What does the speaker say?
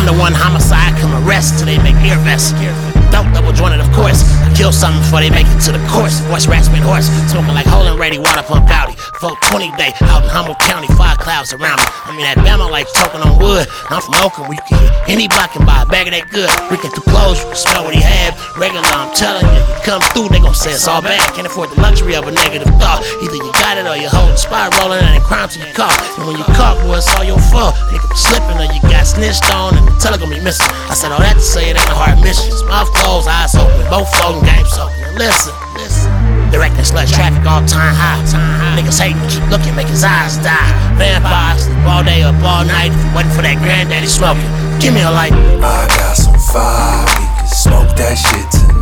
1 to 1 homicide, come arrest till they make ear vests. Don't double jointed, of course. I kill something before they make it to the course. Voice rasping horse, smoking like Hole and Ready, water pump Audi. 420 day, out in Humboldt County, 5 clouds around me. I mean, that Bama like choking on wood. I'm from Oakland, where you can hit any block and buy a bag of that good. Reeking through clothes, you can smell what he had. Regular, I'm telling you, you come through, they gon' say it's all bad. Can't afford the luxury of a negative thought. Either you got it or you hold the spot rolling and crime till you caught. And when you caught, boy, it's all your fault. Nigga be slipping or you got snitched on and the teller gon' be missing. I said all that to say it ain't a hard mission. Mouth closed, eyes open, both floating, game soaking. Listen. Directing slush traffic all time high. Niggas hating, keep looking, make his eyes die. Vampires, sleep all day up all night. If you waiting for that granddaddy smoking, give me a light. I got some fire, we can smoke that shit tonight.